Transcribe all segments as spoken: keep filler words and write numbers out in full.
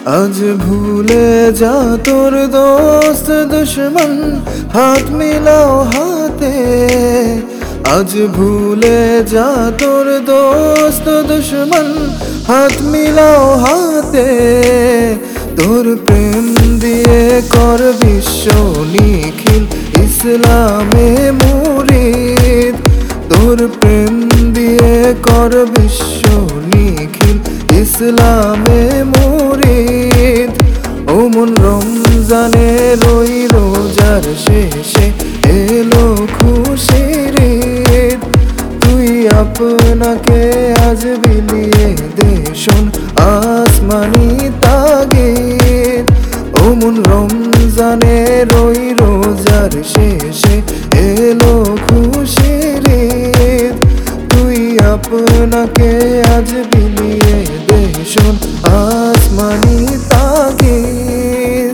আজ ভুলে যা তোর দোস্ত দুশ্মন, হাত মিলাও হাতে। আজ ভুলে যা তোর দোস্ত দুশ্মন, হাত মিলাও হাতে। তোর প্রেম দিয়ে কর বিশ্ব নিখিল ইসলামে মুরিদ। তোর প্রেম দিয়ে কর বিশ্ব নিখিল ইসলামে মুরিদ। ও মন রমজানের ওই রোজার শেষে এলো খুশির ঈদ। তুই আপনাকে আজ বিলিয়ে দে শোন আসমানি তাগিদ। ও মন রমজানের ওই রোজার শেষে এলো খুশির ঈদ। তুই আপনাকে আজ বিলিয়ে দে শোন আসমানি তাগিদ।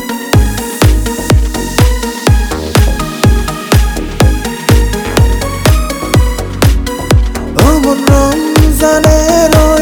ও মন রমজানের ওই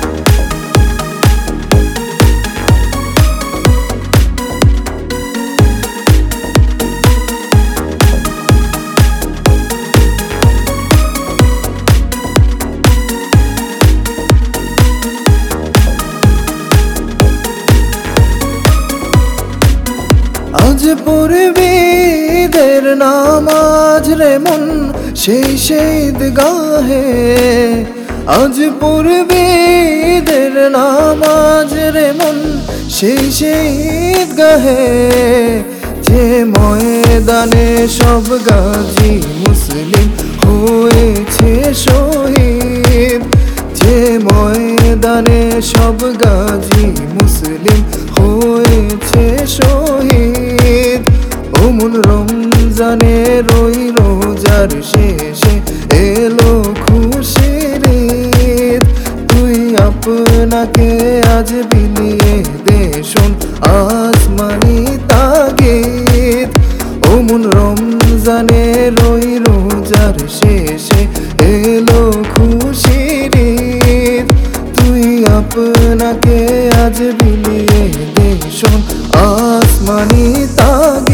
আজ পড়বি ঈদের নামাজ রে মন সেই সেই ঈদগাহে। আজ পড়বি ঈদের নামাজ রে মন সেই সেই ঈদগাহে। যে ময়দানে সব গাজী মুসলিম হয়েছে শহীদ। যে ময়দানে সব গাজী মুসলিম হয়েছে শহীদ। ও মন রমজানের ওই রোজার শেষে এলো খুশির ঈদ। তুই আপনাকে আজ বিলিয়ে দে শোন আসমানি তাগিদ। ও মন রমজানের ওই রোজার শেষে এলো খুশির ঈদ। তুই আপনাকে আজ বিলিয়ে দে শোন আসমানি তাগিদ।